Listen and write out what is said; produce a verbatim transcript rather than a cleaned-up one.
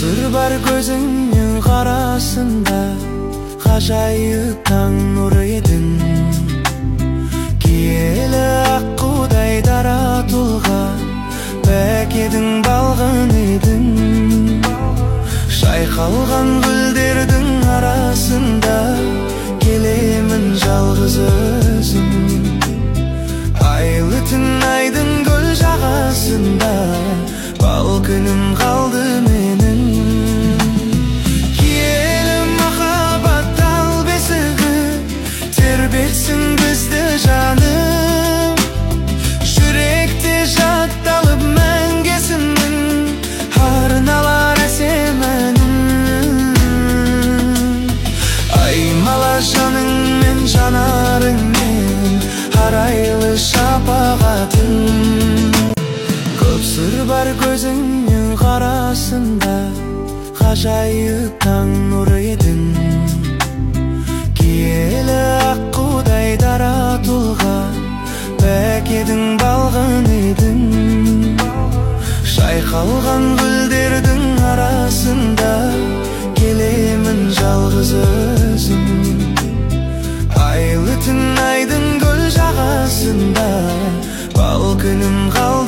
сыр бар көзіңнің қарасында, ғажайып таң нұры едің. Киелі аққудай дара тұлға, бәкедің балғын едің. Шайқалған гүлдердің арасында, келемін жалғыз өзім. Айлы түн айдың көл жағасында, бал күнім қалды менің. Киелі махаббат тал бесігі, тербетсін бізді жаным. Жүректе жатталып мәңгесімнің, арналар әсем әнім. Аймала жаныңмен жанарыңмен, арайлы шапағатым. Көп сыр бар көзіңнің қарасында, ғажайып таң нұры едің. Киелі аққудай дара тұлға, бәкедің балғын едің. Шайқалған гүлдердің арасында, келемін жалғыз өзім. Айлы түн айдың көл жағасында, бал күнім қалды